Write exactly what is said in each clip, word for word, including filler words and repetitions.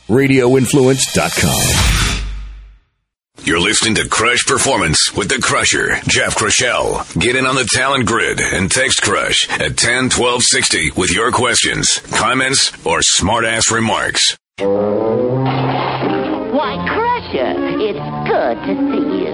radio influence dot com. You're listening to Crush Performance with the Crusher, Jeff Crushell. Get in on the talent grid and text Crush at ten twelve sixty with your questions, comments, or smart-ass remarks. Why, Crusher, it's good to see you.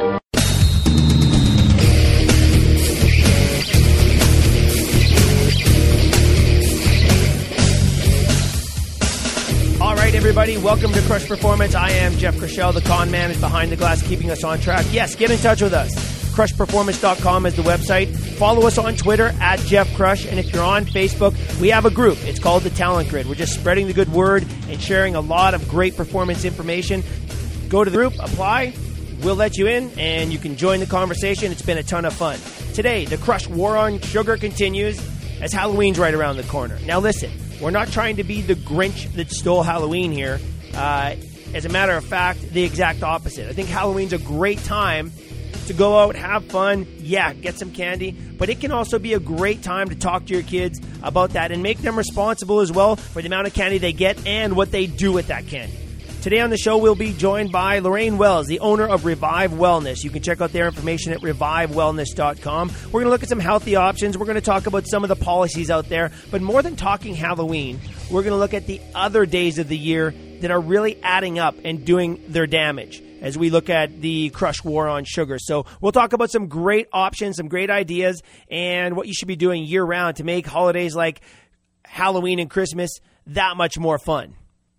All right, everybody, welcome to Crush Performance. I am Jeff Crushell. The con man is behind the glass, keeping us on track. Yes, get in touch with us. crush performance dot com is the website. Follow us on Twitter, at Jeff Crush. And if you're on Facebook, we have a group. It's called The Talent Grid. We're just spreading the good word and sharing a lot of great performance information. Go to the group, apply. We'll let you in, and you can join the conversation. It's been a ton of fun. Today, the Crush War on Sugar continues as Halloween's right around the corner. Now, listen. We're not trying to be the Grinch that stole Halloween here. Uh, as a matter of fact, the exact opposite. I think Halloween's a great time to go out, have fun, yeah, get some candy, but it can also be a great time to talk to your kids about that and make them responsible as well for the amount of candy they get and what they do with that candy. Today on the show, we'll be joined by Lorraine Wells, the owner of Revive Wellness. You can check out their information at revive wellness dot com. We're going to look at some healthy options. We're going to talk about some of the policies out there. But more than talking Halloween, we're going to look at the other days of the year that are really adding up and doing their damage as we look at the Crush War on Sugar. So we'll talk about some great options, some great ideas, and what you should be doing year-round to make holidays like Halloween and Christmas that much more fun.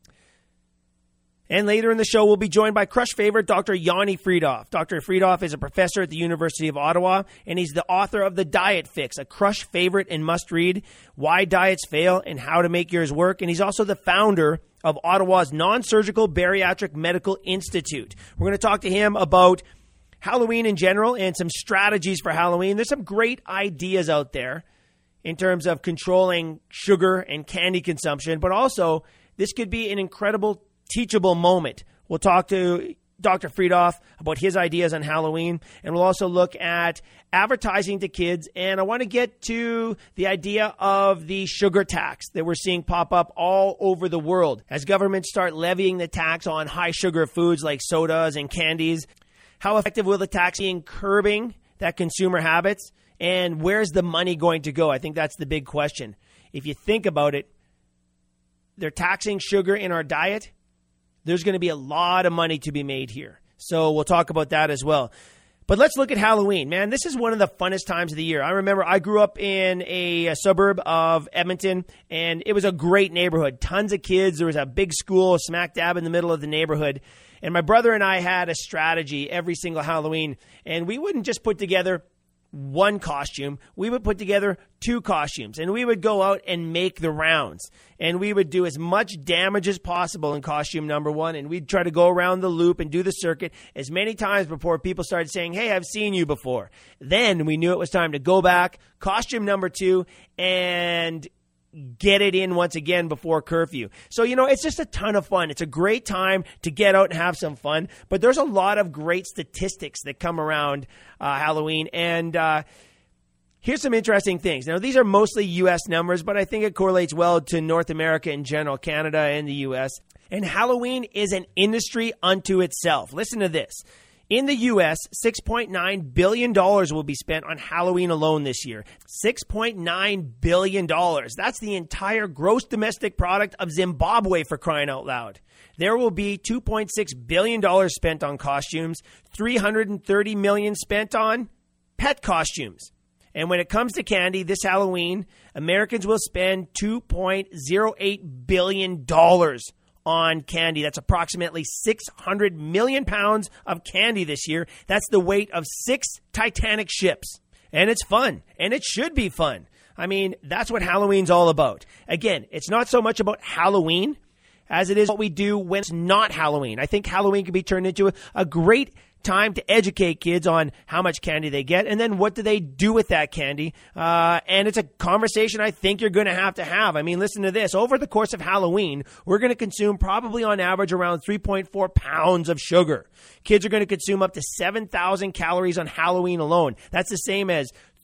And later in the show, we'll be joined by Crush favorite Doctor Yoni Freedhoff. Doctor Freedhoff is a professor at the University of Ottawa, and he's the author of The Diet Fix, a Crush favorite and must-read, Why Diets Fail and How to Make Yours Work. And he's also the founder of Ottawa's Non-Surgical Bariatric Medical Institute. We're going to talk to him about Halloween in general and some strategies for Halloween. There's some great ideas out there in terms of controlling sugar and candy consumption, but also this could be an incredible teachable moment. We'll talk to Doctor Freedhoff about his ideas on Halloween, and we'll also look at advertising to kids. And I want to get to the idea of the sugar tax that we're seeing pop up all over the world as governments start levying the tax on high sugar foods like sodas and candies. How effective will the tax be in curbing that consumer habits? And where's the money going to go? I think that's the big question. If you think about it, they're taxing sugar in our diet. There's going to be a lot of money to be made here. So we'll talk about that as well. But let's look at Halloween. Man, this is one of the funnest times of the year. I remember I grew up in a, a suburb of Edmonton, and it was a great neighborhood. Tons of kids. There was a big school smack dab in the middle of the neighborhood. And my brother and I had a strategy every single Halloween. And we wouldn't just put together one costume. We would put together two costumes, and we would go out and make the rounds, and we would do as much damage as possible in costume number one, and we'd try to go around the loop and do the circuit as many times before people started saying, hey, I've seen you before. Then we knew it was time to go back, costume number two, and get it in once again before curfew. So, you know, it's just a ton of fun. It's a great time to get out and have some fun. But there's a lot of great statistics that come around uh, Halloween. And uh, here's some interesting things. Now, these are mostly U S numbers, but I think it correlates well to North America in general, Canada and the U S. And Halloween is an industry unto itself. Listen to this. In the U S, six point nine billion dollars will be spent on Halloween alone this year. six point nine billion dollars. That's the entire gross domestic product of Zimbabwe, for crying out loud. There will be two point six billion dollars spent on costumes, three hundred thirty million dollars spent on pet costumes. And when it comes to candy, this Halloween, Americans will spend two point oh eight billion dollars on candy. That's approximately six hundred million pounds of candy this year. That's the weight of six Titanic ships. And it's fun. And it should be fun. I mean, that's what Halloween's all about. Again, it's not so much about Halloween as it is what we do when it's not Halloween. I think Halloween can be turned into a, a great time to educate kids on how much candy they get and then what do they do with that candy. Uh, and it's a conversation I think you're going to have to have. I mean, listen to this. Over the course of Halloween, we're going to consume probably on average around three point four pounds of sugar. Kids are going to consume up to seven thousand calories on Halloween alone. That's the same as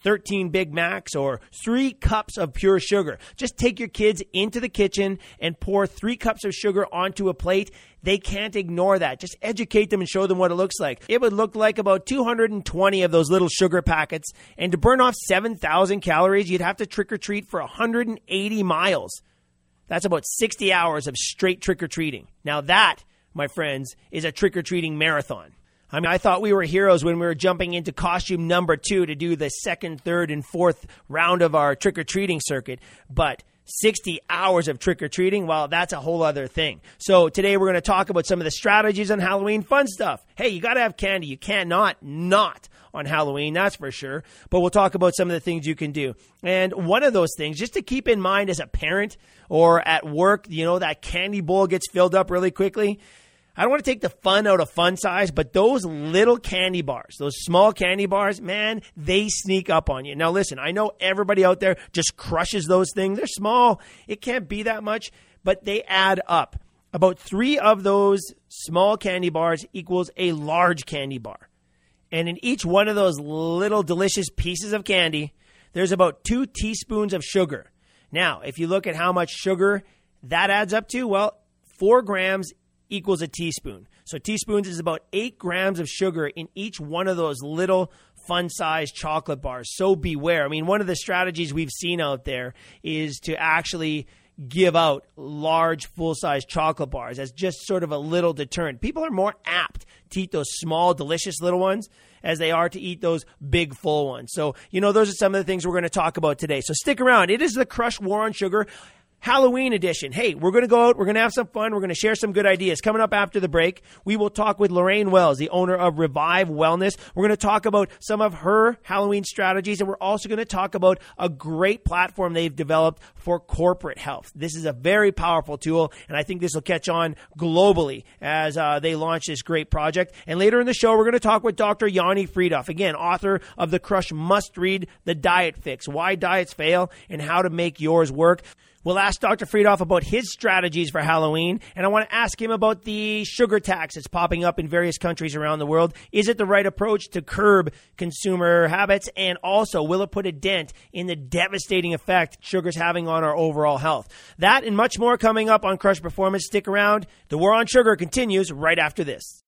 thirteen Big Macs, or three cups of pure sugar. Just take your kids into the kitchen and pour three cups of sugar onto a plate. They can't ignore that. Just educate them and show them what it looks like. It would look like about two hundred twenty of those little sugar packets. And to burn off seven thousand calories, you'd have to trick or treat for one hundred eighty miles. That's about sixty hours of straight trick or treating. Now that, my friends, is a trick or treating marathon. I mean, I thought we were heroes when we were jumping into costume number two to do the second, third, and fourth round of our trick or treating circuit. But sixty hours of trick-or-treating, well, that's a whole other thing. So today we're going to talk about some of the strategies on Halloween, fun stuff. Hey, you got to have candy. You cannot not on Halloween, that's for sure. But we'll talk about some of the things you can do. And one of those things, just to keep in mind as a parent or at work, you know, that candy bowl gets filled up really quickly. I don't want to take the fun out of fun size, but those little candy bars, those small candy bars, man, they sneak up on you. Now, listen, I know everybody out there just crushes those things. They're small. It can't be that much, but they add up. About three of those small candy bars equals a large candy bar. And in each one of those little delicious pieces of candy, there's about two teaspoons of sugar. Now, if you look at how much sugar that adds up to, well, four grams equals a teaspoon. So teaspoons is about eight grams of sugar in each one of those little fun-sized chocolate bars. So beware. I mean, one of the strategies we've seen out there is to actually give out large, full-size chocolate bars as just sort of a little deterrent. People are more apt to eat those small, delicious little ones as they are to eat those big, full ones. So, you know, those are some of the things we're going to talk about today. So stick around. It is the Crush War on Sugar Halloween edition. Hey, we're going to go out. We're going to have some fun. We're going to share some good ideas. Coming up after the break, we will talk with Lorraine Wells, the owner of Revive Wellness. We're going to talk about some of her Halloween strategies, and we're also going to talk about a great platform they've developed for corporate health. This is a very powerful tool, and I think this will catch on globally as uh, they launch this great project. And later in the show, we're going to talk with Doctor Yanni Freedhoff, again, author of the Crush must-read, The Diet Fix, Why Diets Fail and How to Make Yours Work. We'll ask Doctor Freedhoff about his strategies for Halloween, and I want to ask him about the sugar tax that's popping up in various countries around the world. Is it the right approach to curb consumer habits, and also will it put a dent in the devastating effect sugar's having on our overall health? That and much more coming up on Crush Performance. Stick around. The War on Sugar continues right after this.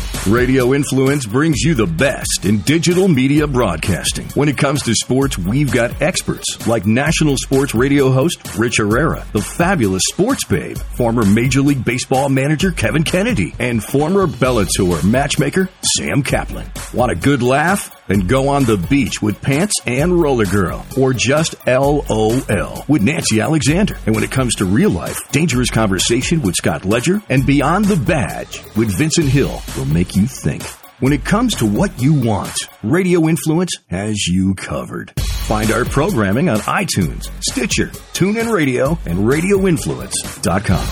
Radio Influence brings you the best in digital media broadcasting. When it comes to sports, we've got experts like national sports radio host Rich Herrera, the fabulous sports babe, former Major League Baseball manager Kevin Kennedy, and former Bellator matchmaker Sam Kaplan. Want a good laugh? Then go on the beach with Pants and Roller Girl, or just L O L with Nancy Alexander. And when it comes to real life, Dangerous Conversation with Scott Ledger and Beyond the Badge with Vincent Hill will make you think. When it comes to what you want, Radio Influence has you covered. Find our programming on iTunes, Stitcher, TuneIn Radio, and radio influence dot com.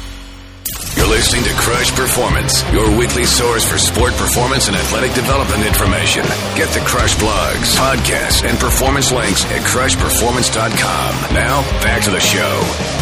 You're listening to Crush Performance, your weekly source for sport performance and athletic development information. Get the Crush blogs, podcasts, and performance links at crush performance dot com. Now, back to the show.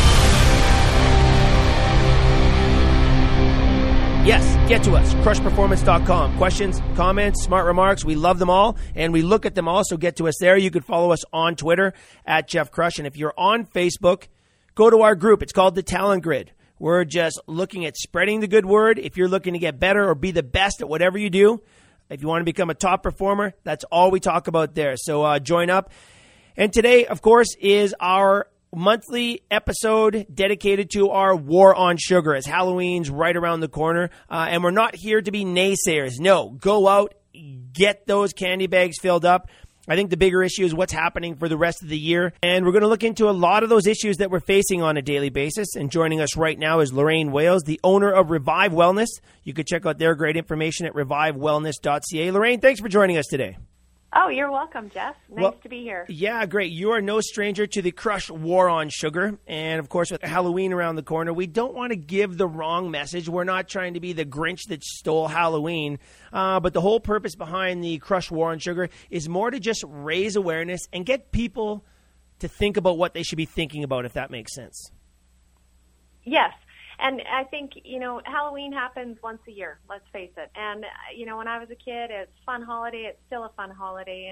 Yes, get to us, crush performance dot com. Questions, comments, smart remarks, we love them all, and we look at them all, so get to us there. You can follow us on Twitter, at Jeff Crush, and if you're on Facebook, go to our group. It's called The Talent Grid. We're just looking at spreading the good word. If you're looking to get better or be the best at whatever you do, if you want to become a top performer, that's all we talk about there. So uh, join up. And today, of course, is our monthly episode dedicated to our War on Sugar, as Halloween's right around the corner. Uh, and we're not here to be naysayers. No, go out, get those candy bags filled up. I think the bigger issue is what's happening for the rest of the year. And we're going to look into a lot of those issues that we're facing on a daily basis. And joining us right now is Lorraine Wells, the owner of Revive Wellness. You can check out their great information at revive wellness dot c a. Lorraine, thanks for joining us today. Oh, you're welcome, Jeff. Nice well, to be here. Yeah, great. You are no stranger to the Crush War on Sugar. And, of course, with Halloween around the corner, we don't want to give the wrong message. We're not trying to be the Grinch that stole Halloween. Uh, but the whole purpose behind the Crush War on Sugar is more to just raise awareness and get people to think about what they should be thinking about, if that makes sense. Yes. And I think, you know, Halloween happens once a year, let's face it. And, you know, when I was a kid, it's a fun holiday. It's still a fun holiday. And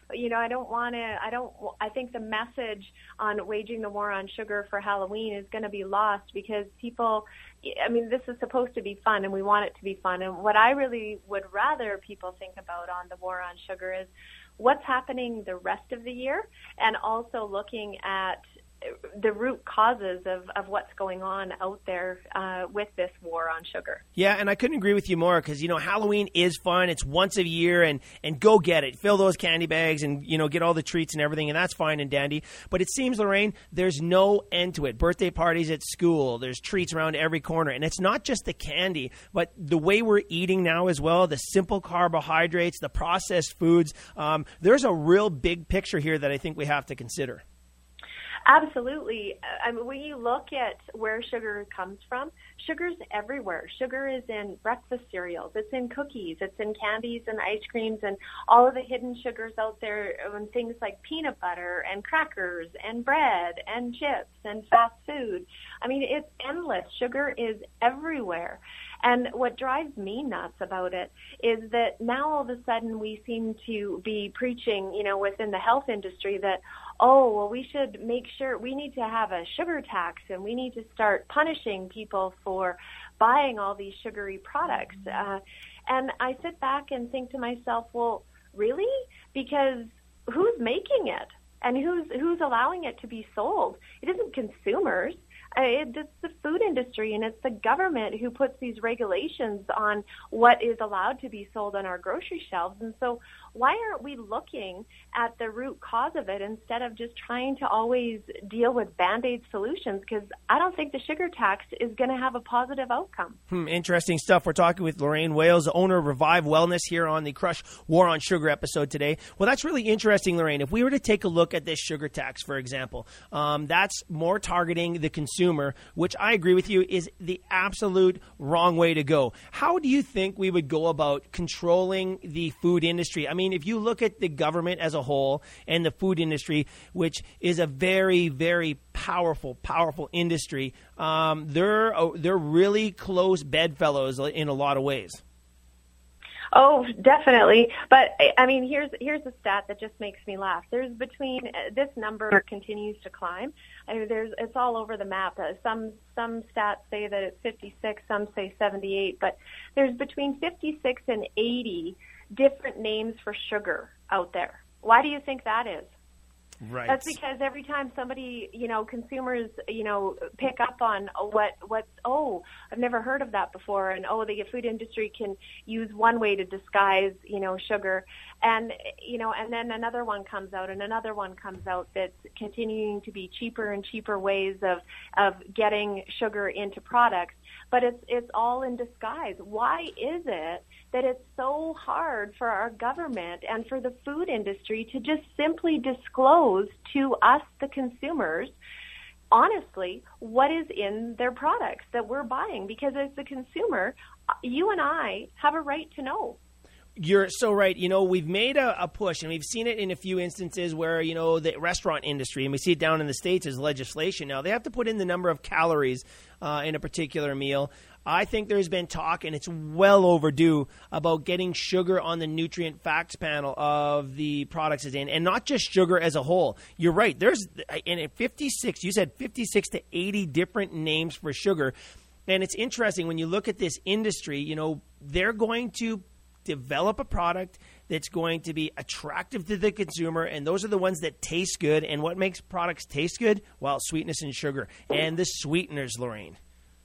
you know, I don't want to, I don't, I think the message on waging the war on sugar for Halloween is going to be lost because people, I mean, this is supposed to be fun and we want it to be fun. And what I really would rather people think about on the war on sugar is what's happening the rest of the year, and also looking at the root causes of, of what's going on out there uh, with this war on sugar. Yeah, and I couldn't agree with you more because, you know, Halloween is fun. It's once a year, and, and go get it. Fill those candy bags and, you know, get all the treats and everything, and that's fine and dandy. But it seems, Lorraine, there's no end to it. Birthday parties at school, there's treats around every corner. And it's not just the candy, but the way we're eating now as well, the simple carbohydrates, the processed foods. Um, there's a real big picture here that I think we have to consider. Absolutely. I mean, when you look at where sugar comes from, sugar's everywhere. Sugar is in breakfast cereals. It's in cookies. It's in candies and ice creams and all of the hidden sugars out there, and things like peanut butter and crackers and bread and chips and fast food. I mean, it's endless. Sugar is everywhere. And what drives me nuts about it is that now all of a sudden we seem to be preaching, you know, within the health industry that, oh, well, we should make sure we need to have a sugar tax and we need to start punishing people for buying all these sugary products. Uh, and I sit back and think to myself, well, really? Because who's making it and who's who's allowing it to be sold? It isn't consumers. It's the food industry, and it's the government who puts these regulations on what is allowed to be sold on our grocery shelves. And so why aren't we looking at the root cause of it instead of just trying to always deal with Band-Aid solutions? Because I don't think the sugar tax is going to have a positive outcome. Hmm, interesting stuff. We're talking with Lorraine Wales, owner of Revive Wellness, here on the Crush War on Sugar episode today. Well, that's really interesting, Lorraine. If we were to take a look at this sugar tax, for example, um, that's more targeting the consumer, which I agree with you is the absolute wrong way to go. How do you think we would go about controlling the food industry? I mean, if you look at the government as a whole and the food industry, which is a very, very powerful, powerful industry, um, they're they're really close bedfellows in a lot of ways. Oh, definitely. But I mean, here's here's a stat that just makes me laugh. There's between this number continues to climb. I mean, there's it's all over the map. Uh, some some stats say that it's fifty-six, some say seventy-eight, but there's between fifty-six and eighty different names for sugar out there. Why do you think that is? Right. That's because every time somebody, you know, consumers, you know, pick up on what, what's, oh, I've never heard of that before, and, oh, the food industry can use one way to disguise, you know, sugar, and, you know, and then another one comes out, and another one comes out that's continuing to be cheaper and cheaper ways of, of getting sugar into products, but it's, it's all in disguise. Why is it that it's so hard for our government and for the food industry to just simply disclose to us, the consumers, honestly, what is in their products that we're buying? Because as the consumer, you and I have a right to know. You're so right. You know, we've made a, a push, and we've seen it in a few instances where, you know, the restaurant industry, and we see it down in the States as legislation now. They have to put in the number of calories uh, in a particular meal. I think there's been talk, and it's well overdue, about getting sugar on the nutrient facts panel of the products it's in, and not just sugar as a whole. You're right. There's in fifty-six, you said fifty-six to eighty different names for sugar. And it's interesting when you look at this industry, you know, they're going to develop a product that's going to be attractive to the consumer, and those are the ones that taste good. And what makes products taste good? Well, sweetness and sugar. And the sweeteners, Lorraine.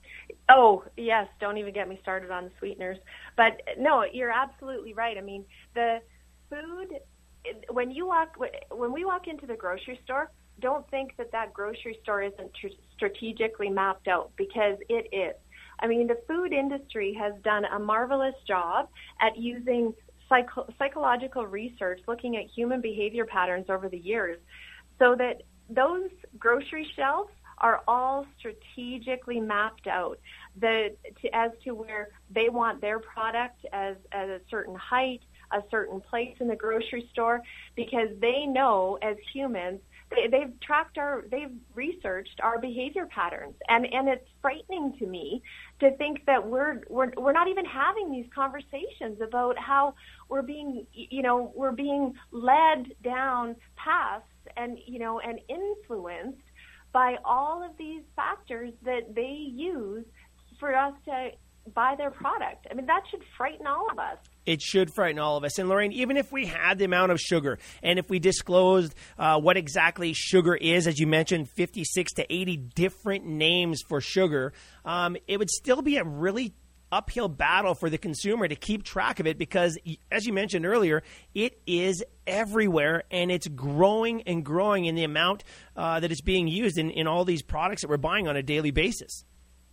Oh, yes. Don't even get me started on the sweeteners. But no, you're absolutely right. I mean, the food, when you walk, when we walk into the grocery store, don't think that that grocery store isn't tr- strategically mapped out, because it is. I mean, the food industry has done a marvelous job at using psycho- psychological research, looking at human behavior patterns over the years, so that those grocery shelves are all strategically mapped out the, to, as to where they want their product as, at a certain height, a certain place in the grocery store, because they know as humans they, they've tracked our, they've researched our behavior patterns, and and it's frightening to me to think that we're we're we're not even having these conversations about how we're being, you know, we're being led down paths and you know and influenced by all of these factors that they use for us to buy their product. I mean, that should frighten all of us. It should frighten all of us. And Lorraine, even if we had the amount of sugar and if we disclosed uh, what exactly sugar is, as you mentioned, fifty-six to eighty different names for sugar, um, it would still be a really uphill battle for the consumer to keep track of it because, as you mentioned earlier, it is everywhere and it's growing and growing in the amount uh, that it's being used in, in all these products that we're buying on a daily basis.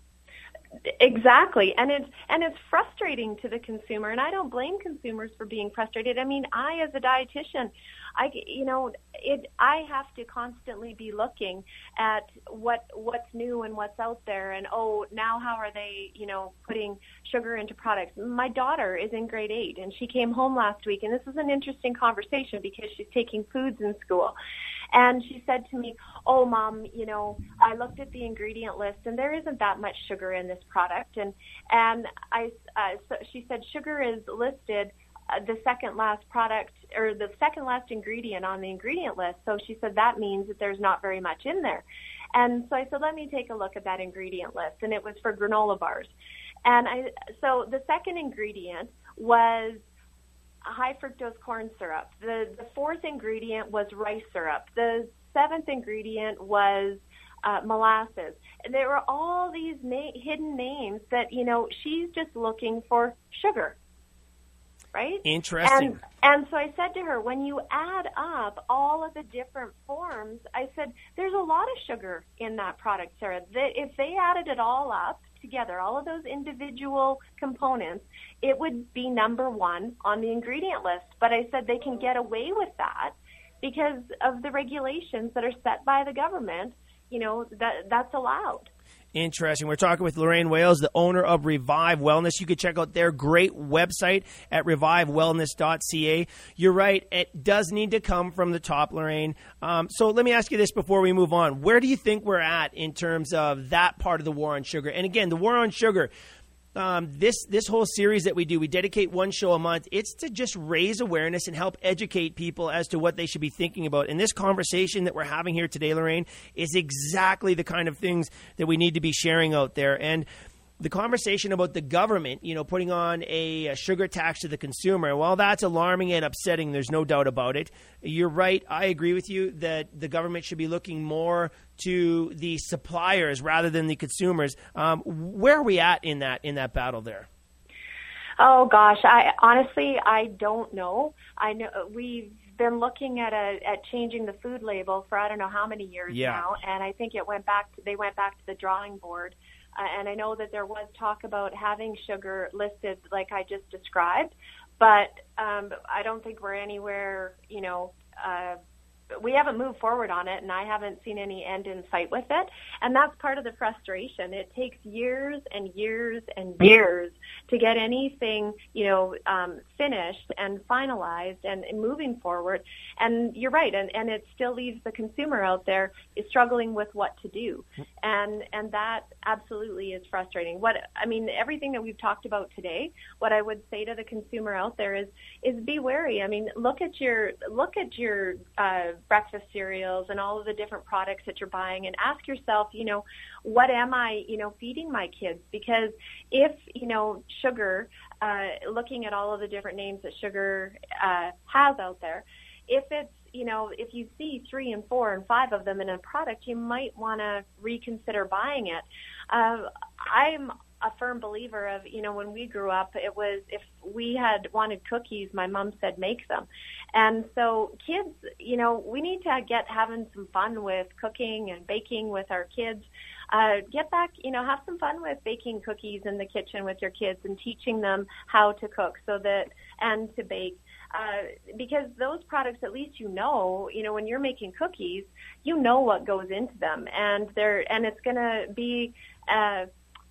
Exactly, and it's and it's frustrating to the consumer, and I don't blame consumers for being frustrated. I mean, I as a dietitian, I you know it I have to constantly be looking at what what's new and what's out there, and oh, now how are they you know putting sugar into products? My daughter is in grade eight, and she came home last week, and this is an interesting conversation because she's taking foods in school. And she said to me, oh, Mom, you know, I looked at the ingredient list, and there isn't that much sugar in this product. And and I, uh, so she said sugar is listed uh, the second last product or the second last ingredient on the ingredient list. So she said that means that there's not very much in there. And so I said, let me take a look at that ingredient list. And it was for granola bars. And I so the second ingredient was high fructose corn syrup. The the fourth ingredient was rice syrup. The seventh ingredient was uh, molasses. And there were all these na- hidden names that, you know, she's just looking for sugar, right? Interesting. And, and so I said to her, when you add up all of the different forms, I said, there's a lot of sugar in that product, Sarah. That if they added it all up together, all of those individual components, it would be number one on the ingredient list. But I said they can get away with that because of the regulations that are set by the government. You know, that that's allowed. Interesting. We're talking with Lorraine Wales, the owner of Revive Wellness. You can check out their great website at revive wellness dot c a. You're right. It does need to come from the top, Lorraine. Um, so let me ask you this before we move on. Where do you think we're at in terms of that part of the war on sugar? And again, the war on sugar, um, this this whole series that we do, we dedicate one show a month. It's to just raise awareness and help educate people as to what they should be thinking about. And this conversation that we're having here today, Lorraine, is exactly the kind of things that we need to be sharing out there. And the conversation about the government, you know, putting on a, a sugar tax to the consumer, well, that's alarming and upsetting. There's no doubt about it. You're right. I agree with you that the government should be looking more to the suppliers rather than the consumers. Um, where are we at in that in that battle there? Oh gosh, I honestly I don't know. I know we've been looking at a at changing the food label for I don't know how many years yeah. now, and I think it went back to, they went back to the drawing board. Uh, and I know that there was talk about having sugar listed like I just described, but um, I don't think we're anywhere, you know, uh, we haven't moved forward on it, and I haven't seen any end in sight with it. And that's part of the frustration. It takes years and years and years to get anything, you know, um, finished and finalized and, and moving forward. And you're right, and, and it still leaves the consumer out there is struggling with what to do. And and that absolutely is frustrating. What I mean, everything that we've talked about today, what I would say to the consumer out there is is be wary. I mean, look at your look at your uh, breakfast cereals and all of the different products that you're buying, and ask yourself, you know, what am I, you know, feeding my kids? Because if, you know, sugar, uh, looking at all of the different names that sugar uh, has out there, if it's, you know, if you see three and four and five of them in a product, you might want to reconsider buying it. Uh, I'm a firm believer of, you know, when we grew up, it was if we had wanted cookies, my mom said make them. And so kids, you know, we need to get having some fun with cooking and baking with our kids. Uh, get back, you know, have some fun with baking cookies in the kitchen with your kids and teaching them how to cook so that, and to bake. Uh, because those products, at least you know, you know, when you're making cookies, you know what goes into them, and they're, and it's going to be, uh,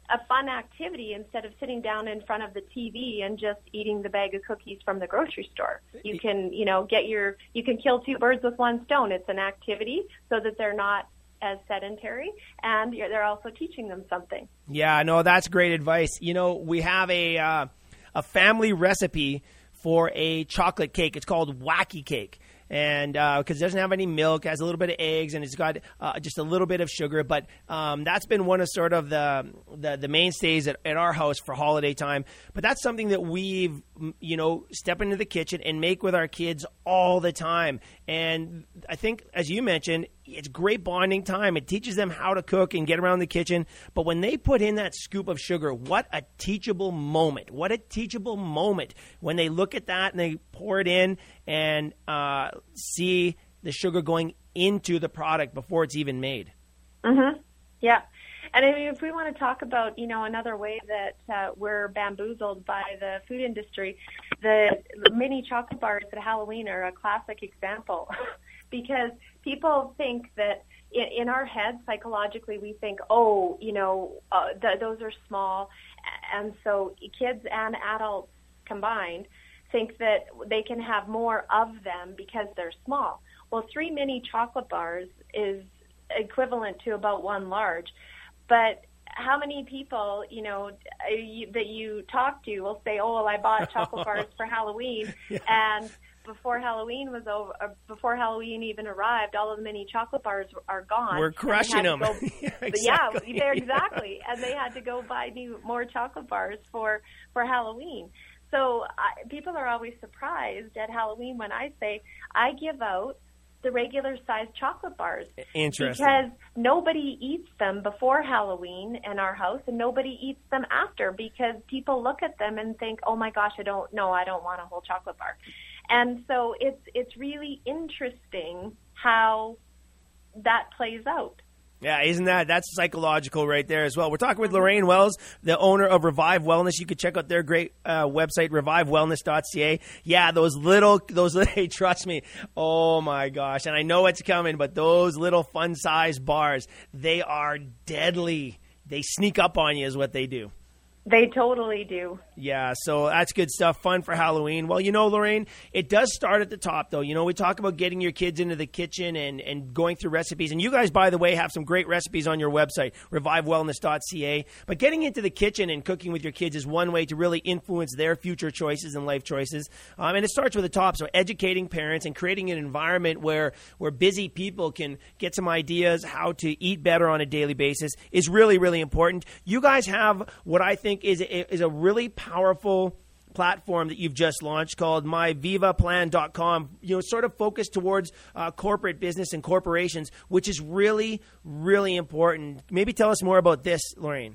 a fun activity instead of sitting down in front of the T V and just eating the bag of cookies from the grocery store. You can, you know, get your, you can kill two birds with one stone. It's an activity so that they're not as sedentary, and they're also teaching them something. Yeah, no, that's great advice. You know, we have a uh, a family recipe for a chocolate cake. It's called Wacky Cake. And because uh, it doesn't have any milk, it has a little bit of eggs, and it's got uh, just a little bit of sugar. But um, that's been one of sort of the the, the mainstays at, at our house for holiday time. But that's something that we've, you know, step into the kitchen and make with our kids all the time. And I think, as you mentioned, it's great bonding time. It teaches them how to cook and get around the kitchen. But when they put in that scoop of sugar, what a teachable moment. What a teachable moment when they look at that and they pour it in and uh, see the sugar going into the product before it's even made. Mm-hmm. Yeah. And I mean, if we want to talk about, you know, another way that uh, we're bamboozled by the food industry, the mini chocolate bars at Halloween are a classic example because people think that in, in our heads, psychologically, we think, oh, you know, uh, th- those are small. And so kids and adults combined think that they can have more of them because they're small. Well, three mini chocolate bars is equivalent to about one large. But how many people, you know, you, that you talk to will say, oh, well, I bought chocolate bars for Halloween, yeah. and before Halloween was over, or before Halloween even arrived, all of the mini chocolate bars are gone. We're crushing them. Go, yeah, exactly. Yeah, they're exactly. And they had to go buy new, more chocolate bars for, for Halloween. So I, people are always surprised at Halloween when I say I give out the regular sized chocolate bars. Interesting. Because nobody eats them before Halloween in our house and nobody eats them after because people look at them and think, oh my gosh, I don't know, I don't want a whole chocolate bar. And so it's it's really interesting how that plays out. Yeah, isn't that, that's psychological right there as well. We're talking with Lorraine Wells, the owner of Revive Wellness. You can check out their great uh, website, revive wellness dot c a. Yeah, those little, those hey, trust me, oh my gosh, and I know it's coming, but those little fun-sized bars, they are deadly. They sneak up on you is what they do. They totally do. Yeah, so that's good stuff. Fun for Halloween. Well, you know, Lorraine, it does start at the top, though. You know, we talk about getting your kids into the kitchen and, and going through recipes. And you guys, by the way, have some great recipes on your website, revive wellness dot c a. But getting into the kitchen and cooking with your kids is one way to really influence their future choices and life choices. Um, and it starts with the top. So educating parents and creating an environment where, where busy people can get some ideas how to eat better on a daily basis is really, really important. You guys have what I think is a, is a really powerful platform that you've just launched called my viva plan dot com, you know, sort of focused towards uh, corporate business and corporations, which is really, really important. Maybe tell us more about this, Lorraine.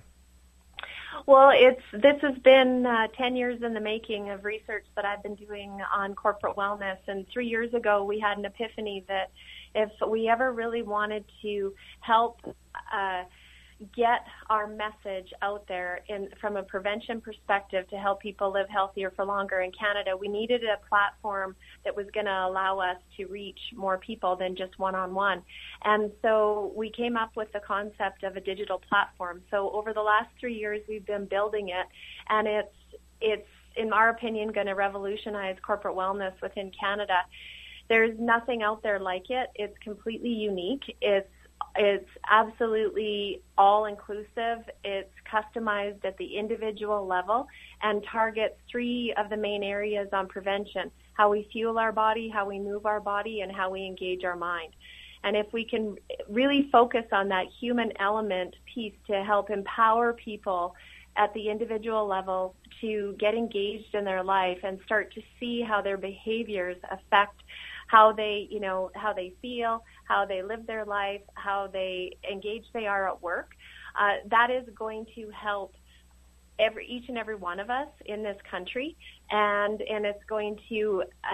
Well, it's this has been uh, ten years in the making of research that I've been doing on corporate wellness. And three years ago, we had an epiphany that if we ever really wanted to help uh get our message out there in from a prevention perspective to help people live healthier for longer in Canada, we needed a platform that was going to allow us to reach more people than just one-on-one. And so we came up with the concept of a digital platform. So over the last three years, we've been building it, and it's, it's in our opinion, going to revolutionize corporate wellness within Canada. There's nothing out there like it. It's completely unique. It's It's absolutely all-inclusive. It's customized at the individual level and targets three of the main areas on prevention: how we fuel our body, how we move our body, and how we engage our mind. And if we can really focus on that human element piece to help empower people at the individual level to get engaged in their life and start to see how their behaviors affect how they, you know, how they feel, how they live their life, how they engage they are at work, uh, that is going to help every each and every one of us in this country, and and it's going to help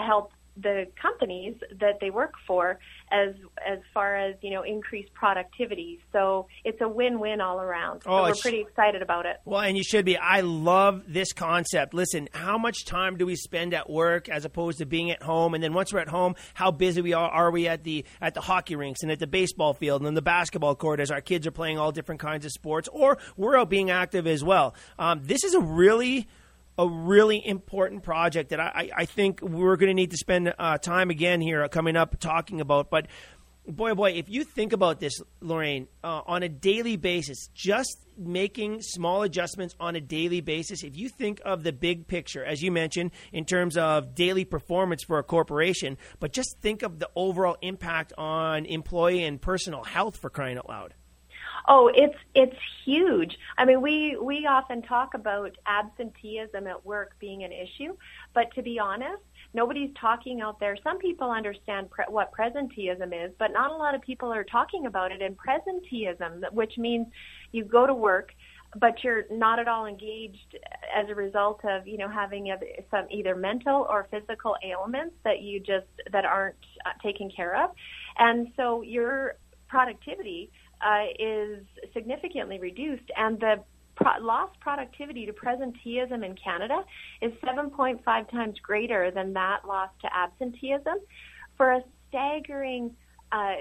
the companies that they work for as as far as, you know, increased productivity. So it's a win-win all around. So oh, we're pretty excited about it. Well, and you should be. I love this concept. Listen, how much time do we spend at work as opposed to being at home? And then once we're at home, how busy we are, are we at the at the hockey rinks and at the baseball field and then the basketball court as our kids are playing all different kinds of sports, or we're out being active as well. Um, this is a really a really important project that I, I think we're going to need to spend uh, time again here coming up talking about. But boy, oh boy, if you think about this, Lorraine, uh, on a daily basis, just making small adjustments on a daily basis, if you think of the big picture, as you mentioned, in terms of daily performance for a corporation, but just think of the overall impact on employee and personal health, for crying out loud. Oh, it's it's huge. I mean, we, we often talk about absenteeism at work being an issue, but to be honest, nobody's talking out there. Some people understand pre- what presenteeism is, but not a lot of people are talking about it. And presenteeism, which means you go to work, but you're not at all engaged as a result of, you know, having a, some either mental or physical ailments that you just that aren't uh, taken care of, and so your productivity Uh, is significantly reduced, and the pro- lost productivity to presenteeism in Canada is seven point five times greater than that lost to absenteeism, for a staggering uh,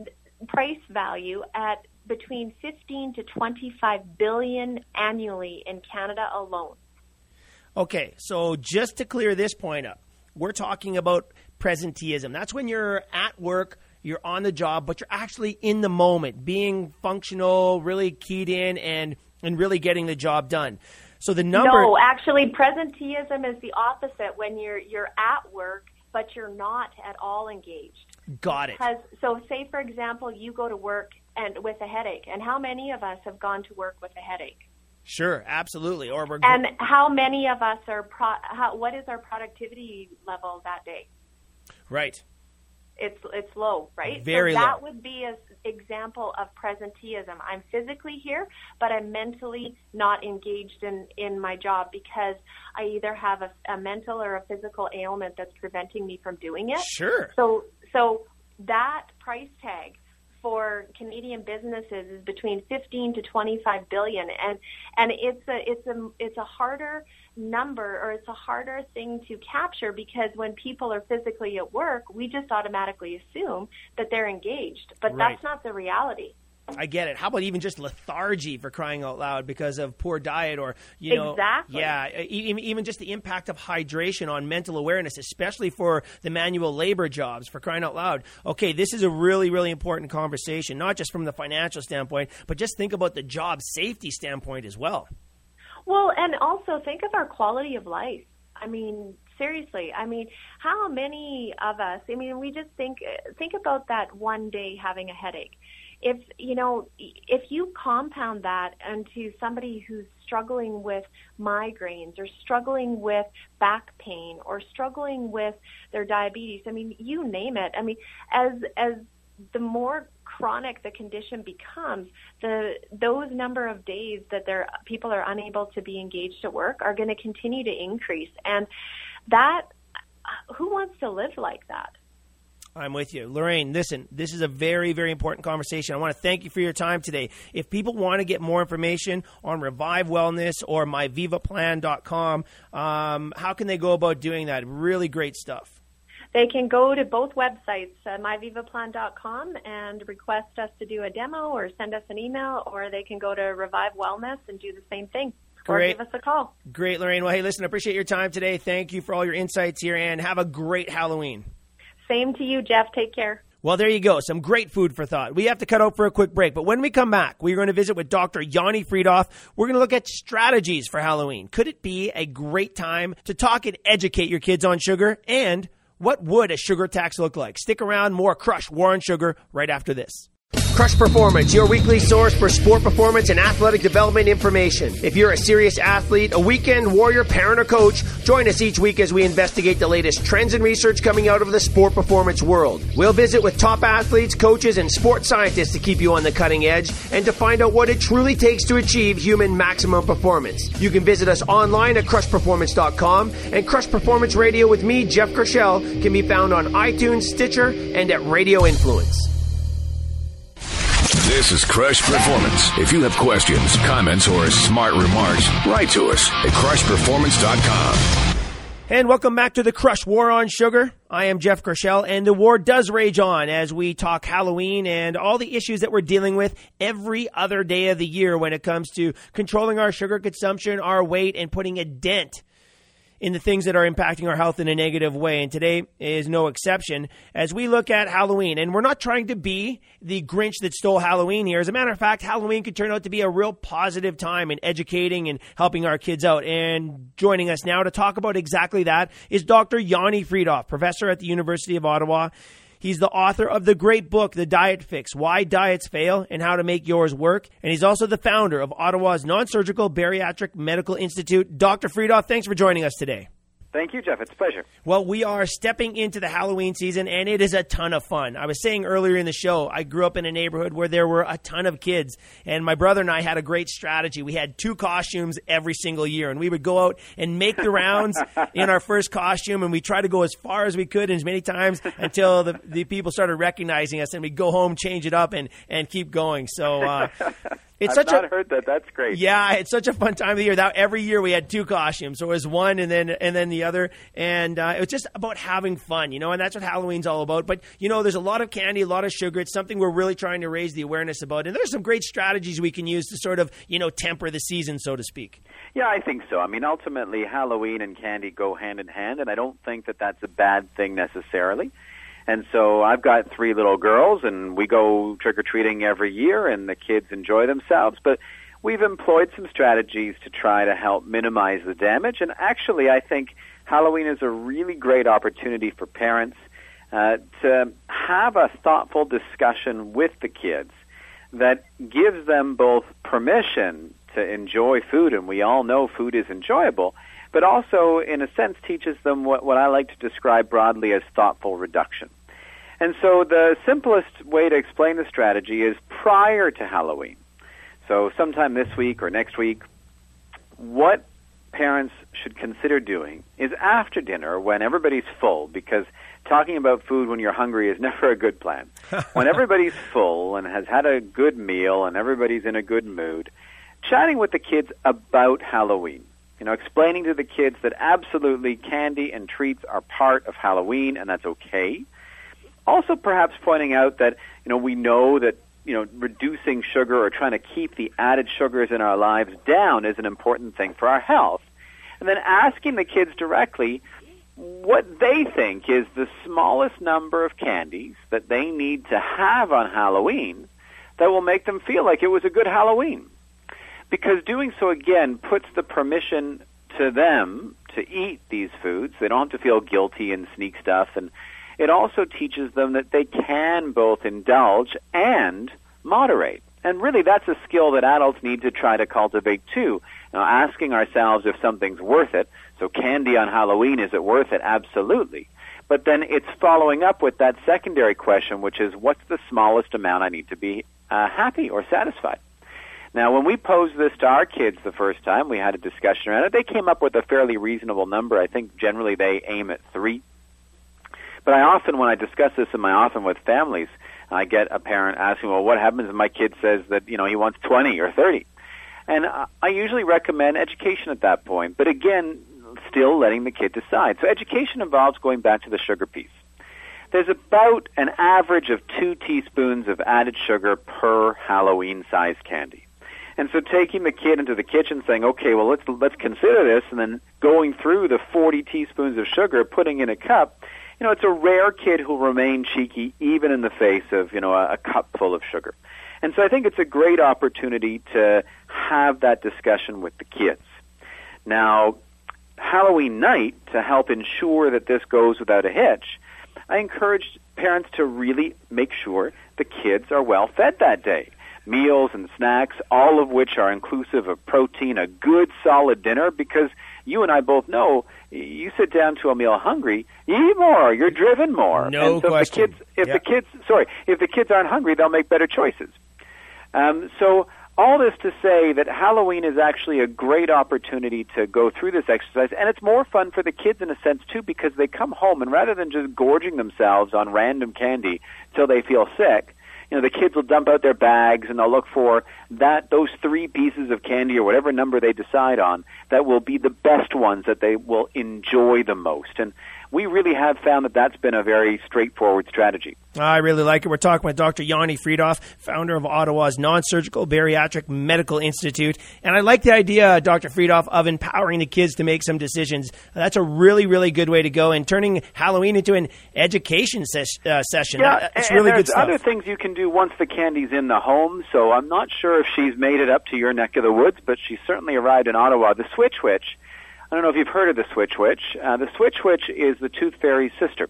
price value at between fifteen to twenty-five billion annually in Canada alone. Okay, so just to clear this point up, we're talking about presenteeism. That's when you're at work, you're on the job, but you're actually in the moment, being functional, really keyed in, and, and really getting the job done. So the number... No, actually, presenteeism is the opposite, when you're you're at work, but you're not at all engaged. Got it. Because, so say, for example, you go to work and with a headache, and how many of us have gone to work with a headache? Sure, absolutely. Or we're and how many of us are... Pro, how, what is our productivity level that day? Right. It's it's low, right? Very so that low. would be an example of presenteeism. I'm physically here, but I'm mentally not engaged in, in my job because I either have a, a mental or a physical ailment that's preventing me from doing it. Sure. So so that price tag for Canadian businesses is between fifteen to twenty-five billion, and and it's a it's a it's a harder number, or it's a harder thing to capture, because when people are physically at work, we just automatically assume that they're engaged, but right. That's not the reality. I get it. How about even just lethargy, for crying out loud, because of poor diet, or, you know, exactly. yeah, even, even just the impact of hydration on mental awareness, especially for the manual labor jobs, for crying out loud. Okay, this is a really, really important conversation, not just from the financial standpoint, but just think about the job safety standpoint as well. Well, and also think of our quality of life. I mean, seriously, I mean, how many of us, I mean, we just think, think about that one day having a headache. If, you know, if you compound that into somebody who's struggling with migraines or struggling with back pain or struggling with their diabetes, I mean, you name it. I mean, as, as the more chronic the condition becomes, the those number of days that there people are unable to be engaged at work are going to continue to increase. And that, who wants to live like that? I'm with you. Lorraine, listen, this is a very, very important conversation. I want to thank you for your time today. If people want to get more information on Revive Wellness or my viva plan dot com, um, how can they go about doing that? Really great stuff. They can go to both websites, uh, my viva plan dot com, and request us to do a demo or send us an email, or they can go to Revive Wellness and do the same thing. Great. Or give us a call. Great, Lorraine. Well, hey, listen, I appreciate your time today. Thank you for all your insights here, and have a great Halloween. Same to you, Jeff. Take care. Well, there you go. Some great food for thought. We have to cut out for a quick break, but when we come back, we're going to visit with Doctor Yanni Freedhoff. We're going to look at strategies for Halloween. Could it be a great time to talk and educate your kids on sugar? And what would a sugar tax look like? Stick around. More Crush War on Sugar right after this. Crush Performance, your weekly source for sport performance and athletic development information. If you're a serious athlete, a weekend warrior, parent, or coach, join us each week as we investigate the latest trends and research coming out of the sport performance world. We'll visit with top athletes, coaches, and sports scientists to keep you on the cutting edge and to find out what it truly takes to achieve human maximum performance. You can visit us online at crush performance dot com, and Crush Performance Radio with me, Jeff Kershell, can be found on iTunes, Stitcher, and at Radio Influence. This is Crush Performance. If you have questions, comments, or smart remarks, write to us at crush performance dot com. And welcome back to the Crush War on Sugar. I am Jeff Kershell, and the war does rage on as we talk Halloween and all the issues that we're dealing with every other day of the year when it comes to controlling our sugar consumption, our weight, and putting a dent in the things that are impacting our health in a negative way. And today is no exception as we look at Halloween. And we're not trying to be the Grinch that stole Halloween here. As a matter of fact, Halloween could turn out to be a real positive time in educating and helping our kids out. And joining us now to talk about exactly that is Doctor Yoni Freedhoff, professor at the University of Ottawa. He's the author of the great book, The Diet Fix, Why Diets Fail and How to Make Yours Work. And he's also the founder of Ottawa's Non-Surgical Bariatric Medical Institute. Doctor Freedhoff, thanks for joining us today. Thank you, Jeff. It's a pleasure. Well, we are stepping into the Halloween season, and it is a ton of fun. I was saying earlier in the show, I grew up in a neighborhood where there were a ton of kids, and my brother and I had a great strategy. We had two costumes every single year, and we would go out and make the rounds in our first costume, and we tried to go as far as we could and as many times until the, the people started recognizing us, and we'd go home, change it up, and, and keep going. So uh, it's I've such not a, heard that. That's great. Yeah, it's such a fun time of the year. That every year we had two costumes, so it was one and then and then the other, and uh, it was just about having fun, you know, and that's what Halloween's all about. But, you know, there's a lot of candy, a lot of sugar. It's something we're really trying to raise the awareness about, and there's some great strategies we can use to sort of, you know, temper the season, so to speak. Yeah, I think so. I mean, ultimately, Halloween and candy go hand in hand, and I don't think that that's a bad thing necessarily. And so I've got three little girls, and we go trick-or-treating every year, and the kids enjoy themselves. But we've employed some strategies to try to help minimize the damage. And actually, I think Halloween is a really great opportunity for parents uh, to have a thoughtful discussion with the kids that gives them both permission to enjoy food, and we all know food is enjoyable, but also, in a sense, teaches them what, what I like to describe broadly as thoughtful reduction. And so the simplest way to explain the strategy is prior to Halloween. So sometime this week or next week, what parents should consider doing is after dinner when everybody's full, because talking about food when you're hungry is never a good plan. When everybody's full and has had a good meal and everybody's in a good mood, chatting with the kids about Halloween. You know, explaining to the kids that absolutely candy and treats are part of Halloween, and that's okay. Also, perhaps pointing out that, you know, we know that, you know, reducing sugar or trying to keep the added sugars in our lives down is an important thing for our health. And then asking the kids directly what they think is the smallest number of candies that they need to have on Halloween that will make them feel like it was a good Halloween. Because doing so, again, puts the permission to them to eat these foods. They don't have to feel guilty and sneak stuff. And it also teaches them that they can both indulge and moderate. And really, that's a skill that adults need to try to cultivate, too. Now, asking ourselves if something's worth it. So candy on Halloween, is it worth it? Absolutely. But then it's following up with that secondary question, which is, what's the smallest amount I need to be uh, happy or satisfied? Now, when we posed this to our kids the first time, we had a discussion around it. They came up with a fairly reasonable number. I think generally they aim at three. But I often, when I discuss this in my office with families, I get a parent asking, well, what happens if my kid says that, you know, he wants twenty or thirty? And I usually recommend education at that point. But again, still letting the kid decide. So education involves going back to the sugar piece. There's about an average of two teaspoons of added sugar per Halloween-sized candy. And so taking the kid into the kitchen saying, okay, well, let's let's consider this, and then going through the forty teaspoons of sugar, putting in a cup, you know, it's a rare kid who'll remain cheeky even in the face of, you know, a, a cup full of sugar. And so I think it's a great opportunity to have that discussion with the kids. Now, Halloween night, to help ensure that this goes without a hitch, I encourage parents to really make sure the kids are well fed that day. Meals and snacks, all of which are inclusive of protein, a good solid dinner, because you and I both know you sit down to a meal hungry, you eat more, you're driven more. No and so question. If the kids, if yep. the kids, sorry, if the kids aren't hungry, they'll make better choices. Um, so all this to say that Halloween is actually a great opportunity to go through this exercise, and it's more fun for the kids in a sense too, because they come home and rather than just gorging themselves on random candy till they feel sick, you know, the kids will dump out their bags and they'll look for that those three pieces of candy or whatever number they decide on that will be the best ones that they will enjoy the most. And we really have found that that's been a very straightforward strategy. I really like it. We're talking with Doctor Yanni Freedhoff, founder of Ottawa's Non-Surgical Bariatric Medical Institute. And I like the idea, Doctor Freedhoff, of empowering the kids to make some decisions. That's a really, really good way to go, and turning Halloween into an education ses- uh, session. Yeah, it's and really there's good stuff. other things you can do once the candy's in the home, so I'm not sure if she's made it up to your neck of the woods, but she certainly arrived in Ottawa. The Switch Witch, I don't know if you've heard of the Switch Witch. Uh, the Switch Witch is the Tooth Fairy's sister.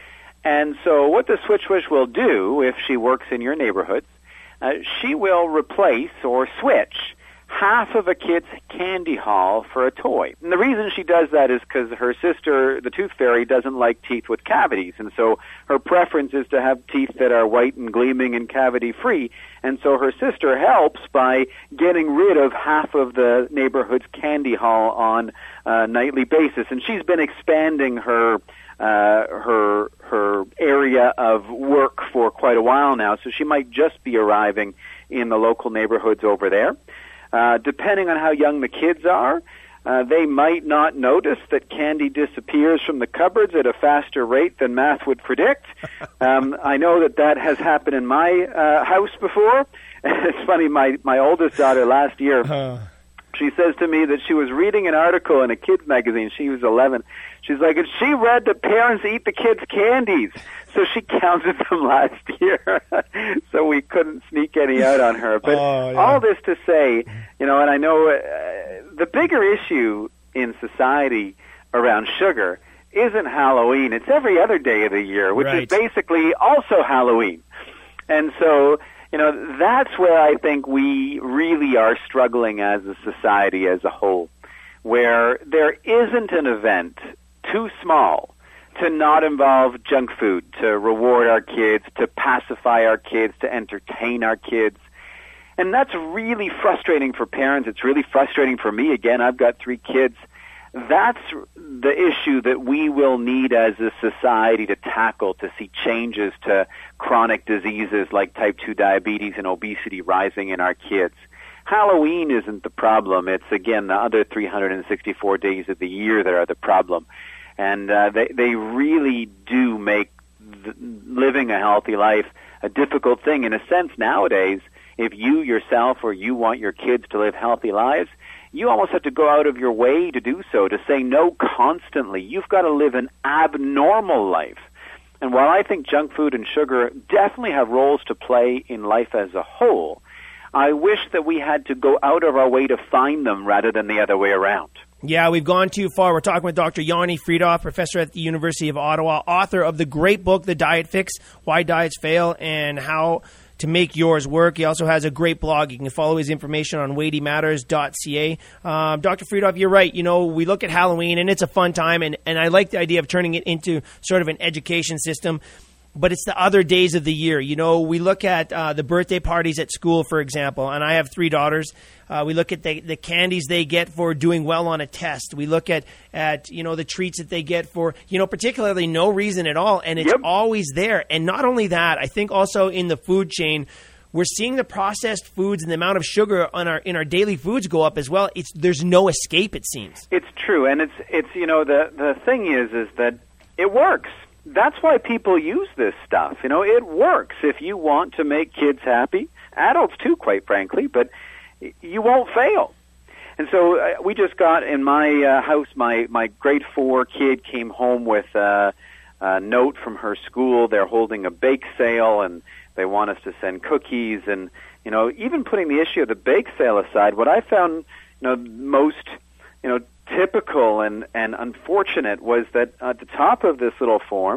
And so what the Switch Witch will do, if she works in your neighborhoods, uh, she will replace or switch half of a kid's candy haul for a toy. And the reason she does that is because her sister, the Tooth Fairy, doesn't like teeth with cavities. And so her preference is to have teeth that are white and gleaming and cavity-free. And so her sister helps by getting rid of half of the neighborhood's candy haul on a nightly basis. And she's been expanding her uh, her her area of work for quite a while now. So she might just be arriving in the local neighborhoods over there. Uh, depending on how young the kids are, uh, they might not notice that candy disappears from the cupboards at a faster rate than math would predict. Um, I know that that has happened in my uh, house before. It's funny, my, my oldest daughter last year, uh. she says to me that she was reading an article in a kids magazine. She was eleven. She's like, and she read that parents eat the kids' candies. So she counted them last year, so we couldn't sneak any out on her. But oh, yeah. all this to say, you know, and I know uh, the bigger issue in society around sugar isn't Halloween. It's every other day of the year, which right. is basically also Halloween. And so, you know, that's where I think we really are struggling as a society as a whole, where there isn't an event too small to not involve junk food, to reward our kids, to pacify our kids, to entertain our kids. And that's really frustrating for parents. It's really frustrating for me. Again, I've got three kids. That's the issue that we will need as a society to tackle, to see changes to chronic diseases like type two diabetes and obesity rising in our kids. Halloween isn't the problem. It's, again, the other three hundred sixty-four days of the year that are the problem. And uh, they they really do make th- living a healthy life a difficult thing. In a sense, nowadays, if you yourself or you want your kids to live healthy lives, you almost have to go out of your way to do so, to say no constantly. You've got to live an abnormal life. And while I think junk food and sugar definitely have roles to play in life as a whole, I wish that we had to go out of our way to find them rather than the other way around. Yeah, we've gone too far. We're talking with Doctor Yanni Freedhoff, professor at the University of Ottawa, author of the great book, The Diet Fix, Why Diets Fail and How to Make Yours Work. He also has a great blog. You can follow his information on weighty matters dot c a. Um, Doctor Freedhoff, you're right. You know, we look at Halloween, and it's a fun time, and, and I like the idea of turning it into sort of an education system. But it's the other days of the year. You know, we look at uh, the birthday parties at school, for example, and I have three daughters. Uh, we look at the, the candies they get for doing well on a test. We look at, at, you know, the treats that they get for, you know, particularly no reason at all, and it's yep. always there. And not only that, I think also in the food chain, we're seeing the processed foods and the amount of sugar on our in our daily foods go up as well. It's there's no escape, it seems. It's true, and it's it's you know the the thing is is that it works. That's why people use this stuff. You know, it works if you want to make kids happy, adults too, quite frankly, but you won't fail. And so uh, we just got in my uh, house, my, my grade four kid came home with uh, a note from her school. They're holding a bake sale, and they want us to send cookies. And, you know, even putting the issue of the bake sale aside, what I found, you know, most, you know, typical and, and unfortunate was that at the top of this little form,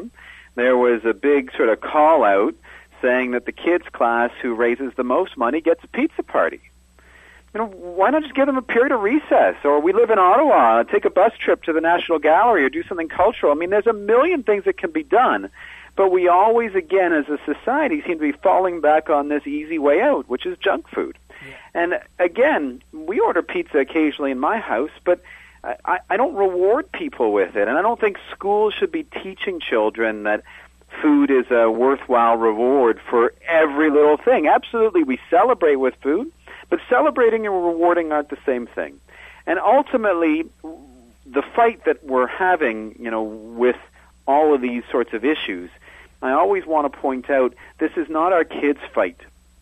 there was a big sort of call out saying that the kids class who raises the most money gets a pizza party. You know, why not just give them a period of recess? Or we live in Ottawa, take a bus trip to the National Gallery or do something cultural. I mean, there's a million things that can be done, but we always, again, as a society, seem to be falling back on this easy way out, which is junk food. Yeah. And again, we order pizza occasionally in my house, but I, I don't reward people with it. And I don't think schools should be teaching children that food is a worthwhile reward for every little thing. Absolutely, we celebrate with food, but celebrating and rewarding aren't the same thing. And ultimately, the fight that we're having, you know, with all of these sorts of issues, I always want to point out this is not our kids' fight.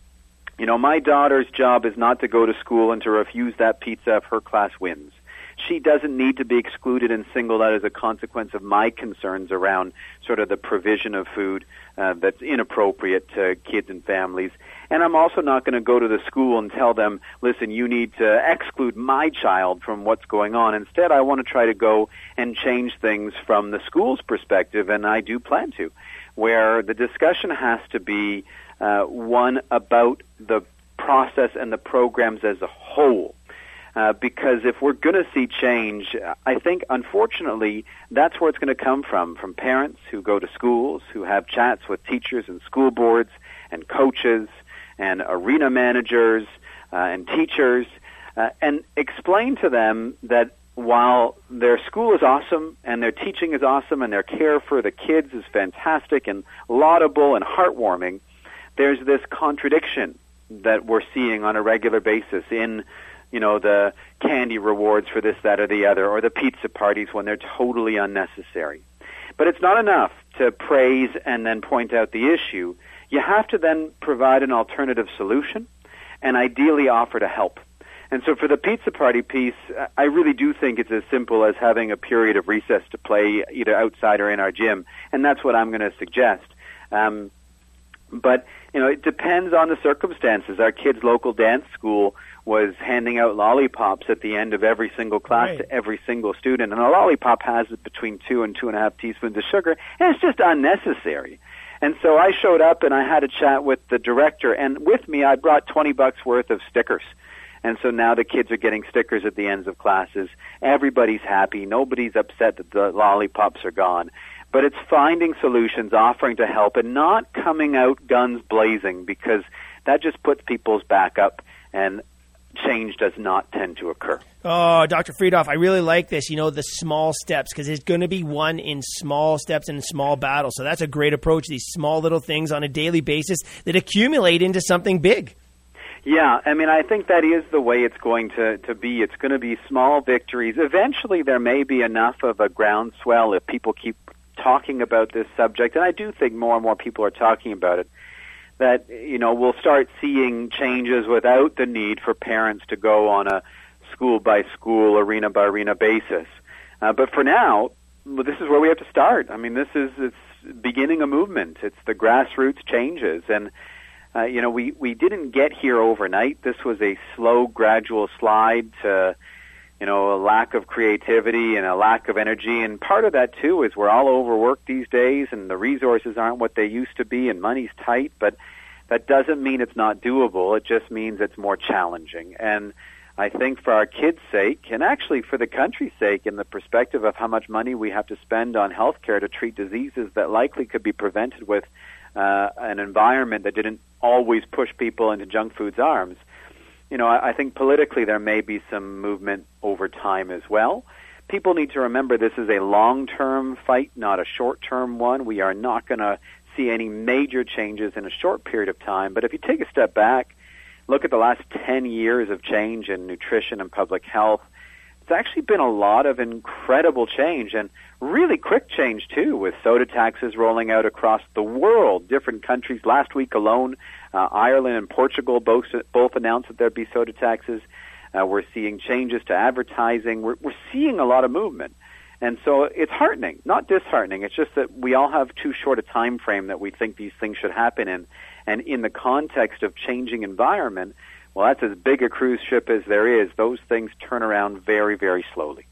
You know, my daughter's job is not to go to school and to refuse that pizza if her class wins. She doesn't need to be excluded and singled out as a consequence of my concerns around sort of the provision of food uh, that's inappropriate to kids and families. And I'm also not going to go to the school and tell them, listen, you need to exclude my child from what's going on. Instead, I want to try to go and change things from the school's perspective, and I do plan to, where the discussion has to be uh, one about the process and the programs as a whole. Uh, because if we're going to see change, I think, unfortunately, that's where it's going to come from, from parents who go to schools, who have chats with teachers and school boards and coaches and arena managers uh, and teachers, uh, and explain to them that while their school is awesome and their teaching is awesome and their care for the kids is fantastic and laudable and heartwarming, there's this contradiction that we're seeing on a regular basis in you know, the candy rewards for this, that, or the other, or the pizza parties when they're totally unnecessary. But it's not enough to praise and then point out the issue. You have to then provide an alternative solution and ideally offer to help. And so for the pizza party piece, I really do think it's as simple as having a period of recess to play either outside or in our gym, and that's what I'm going to suggest. Um, but, you know, it depends on the circumstances. Our kids' local dance school was handing out lollipops at the end of every single class right. to every single student. And a lollipop has between two and two and a half teaspoons of sugar, and it's just unnecessary. And so I showed up and I had a chat with the director, and with me I brought twenty bucks worth of stickers. And so now the kids are getting stickers at the ends of classes. Everybody's happy. Nobody's upset that the lollipops are gone. But it's finding solutions, offering to help, and not coming out guns blazing, because that just puts people's back up, and change does not tend to occur. Oh, Doctor Freedhoff, I really like this, you know, the small steps, because it's going to be won in small steps and in small battles. So that's a great approach, these small little things on a daily basis that accumulate into something big. Yeah, I mean, I think that is the way it's going to, to be. It's going to be small victories. Eventually there may be enough of a groundswell if people keep talking about this subject, and I do think more and more people are talking about it, that, you know, we'll start seeing changes without the need for parents to go on a school-by-school, arena-by-arena basis. Uh, but for now, well, this is where we have to start. I mean, this is it's beginning a movement. It's the grassroots changes. And, uh, you know, we, we didn't get here overnight. This was a slow, gradual slide to, you know, a lack of creativity and a lack of energy. And part of that, too, is we're all overworked these days, and the resources aren't what they used to be, and money's tight. But that doesn't mean it's not doable. It just means it's more challenging. And I think for our kids' sake, and actually for the country's sake, in the perspective of how much money we have to spend on health care to treat diseases that likely could be prevented with uh, an environment that didn't always push people into junk food's arms, you know, I, I think politically there may be some movement over time as well. People need to remember this is a long-term fight, not a short-term one. We are not going to see any major changes in a short period of time. But if you take a step back, look at the last ten years of change in nutrition and public health, it's actually been a lot of incredible change, and really quick change, too, with soda taxes rolling out across the world. Different countries, last week alone, uh, Ireland and Portugal both, both announced that there'd be soda taxes. Uh, we're seeing changes to advertising. We're, we're seeing a lot of movement. And so it's heartening, not disheartening. It's just that we all have too short a time frame that we think these things should happen in. And in the context of changing environment, well, that's as big a cruise ship as there is. Those things turn around very, very slowly.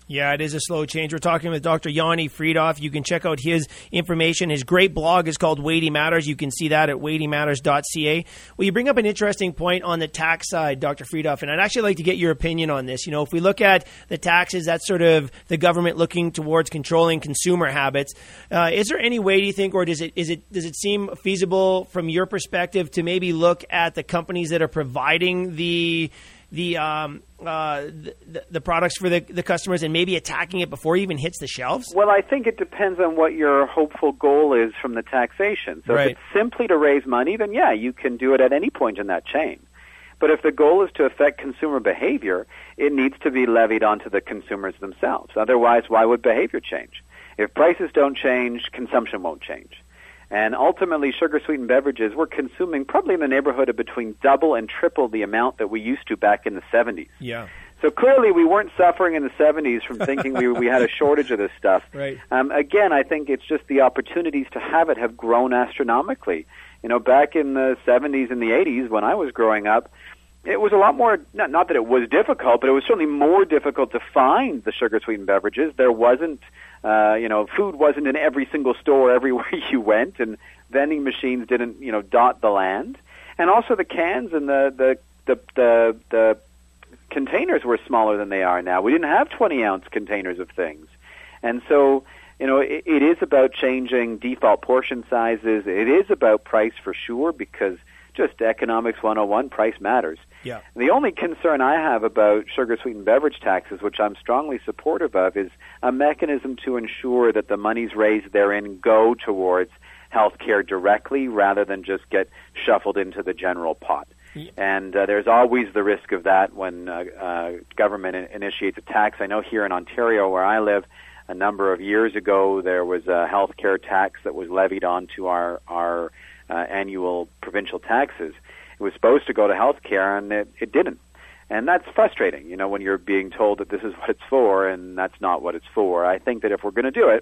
Yeah, it is a slow change. We're talking with Doctor Yoni Freedhoff. You can check out his information. His great blog is called Weighty Matters. You can see that at weighty matters dot c a. Well, you bring up an interesting point on the tax side, Doctor Freedhoff, and I'd actually like to get your opinion on this. You know, if we look at the taxes, that's sort of the government looking towards controlling consumer habits. Uh, is there any way, do you think, or does it is it does it seem feasible from your perspective to maybe look at the companies that are providing the the um, uh, the, the products for the, the customers and maybe attacking it before it even hits the shelves? Well, I think it depends on what your hopeful goal is from the taxation. So right. if it's simply to raise money, then yeah, you can do it at any point in that chain. But if the goal is to affect consumer behavior, it needs to be levied onto the consumers themselves. Otherwise, why would behavior change? If prices don't change, consumption won't change. And ultimately, sugar-sweetened beverages, we're consuming probably in the neighborhood of between double and triple the amount that we used to back in the seventies. Yeah. So clearly, we weren't suffering in the seventies from thinking we we had a shortage of this stuff. Right. Um, again, I think it's just the opportunities to have it have grown astronomically. You know, back in the seventies and the eighties, when I was growing up, it was a lot more, not, not that it was difficult, but it was certainly more difficult to find the sugar-sweetened beverages. There wasn't, uh, you know, food wasn't in every single store everywhere you went, and vending machines didn't, you know, dot the land. And also the cans and the, the, the, the, the containers were smaller than they are now. We didn't have twenty-ounce containers of things. And so, you know, it, it is about changing default portion sizes. It is about price for sure, because just economics one oh one, price matters. Yeah. The only concern I have about sugar-sweetened beverage taxes, which I'm strongly supportive of, is a mechanism to ensure that the monies raised therein go towards health care directly rather than just get shuffled into the general pot. Yeah. And uh, there's always the risk of that when uh, uh, government in- initiates a tax. I know here in Ontario, where I live, a number of years ago, there was a health care tax that was levied onto our, our uh, annual provincial taxes. It was supposed to go to health care, and it, it didn't. And that's frustrating, you know, when you're being told that this is what it's for, and that's not what it's for. I think that if we're going to do it,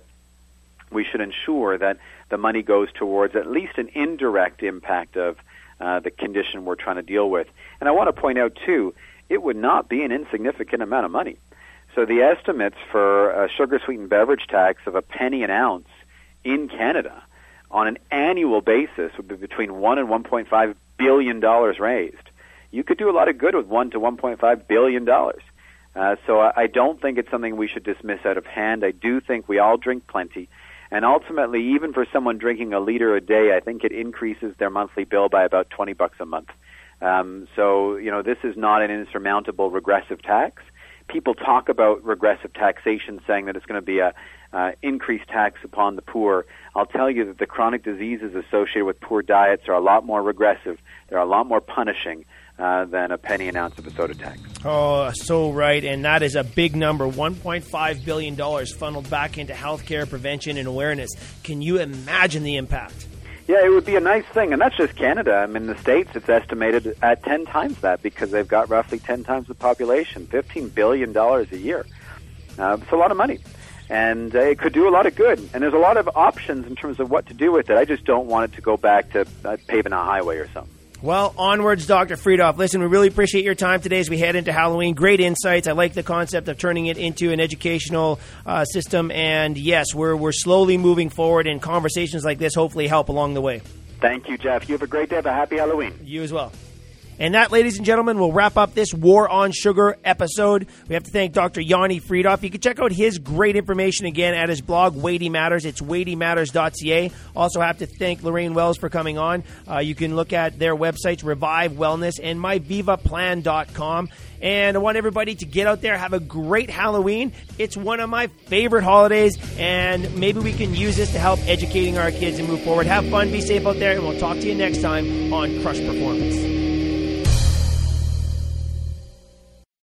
we should ensure that the money goes towards at least an indirect impact of uh, the condition we're trying to deal with. And I want to point out, too, it would not be an insignificant amount of money. So the estimates for a sugar-sweetened beverage tax of a penny an ounce in Canada on an annual basis would be between one and one point five billion dollars raised. You could do a lot of good with one to one point five billion dollars. Uh, so I, I don't think it's something we should dismiss out of hand. I do think we all drink plenty. And ultimately, even for someone drinking a liter a day, I think it increases their monthly bill by about twenty bucks a month. Um, so, you know, this is not an insurmountable regressive tax. People talk about regressive taxation, saying that it's going to be a uh, increased tax upon the poor. I'll tell you that the chronic diseases associated with poor diets are a lot more regressive. They're a lot more punishing uh, than a penny an ounce of a soda tax. Oh, so right. And that is a big number. one point five billion dollars funneled back into healthcare prevention and awareness. Can you imagine the impact? Yeah, it would be a nice thing. And that's just Canada. I mean, in the States, it's estimated at ten times that, because they've got roughly ten times the population, fifteen billion dollars a year. Uh, it's a lot of money. And uh, it could do a lot of good. And there's a lot of options in terms of what to do with it. I just don't want it to go back to uh, paving a highway or something. Well, onwards, Doctor Freedhoff. Listen, we really appreciate your time today as we head into Halloween. Great insights. I like the concept of turning it into an educational uh, system. And yes, we're we're slowly moving forward, and conversations like this hopefully help along the way. Thank you, Jeff. You have a great day. Have a happy Halloween. You as well. And that, ladies and gentlemen, will wrap up this War on Sugar episode. We have to thank Doctor Yoni Freedhoff. You can check out his great information again at his blog, Weighty Matters. It's weighty matters dot c a. Also have to thank Lorraine Wells for coming on. Uh, you can look at their websites, Revive Wellness and my viva plan dot com. And I want everybody to get out there, have a great Halloween. It's one of my favorite holidays, and maybe we can use this to help educating our kids and move forward. Have fun, be safe out there, and we'll talk to you next time on Crush Performance.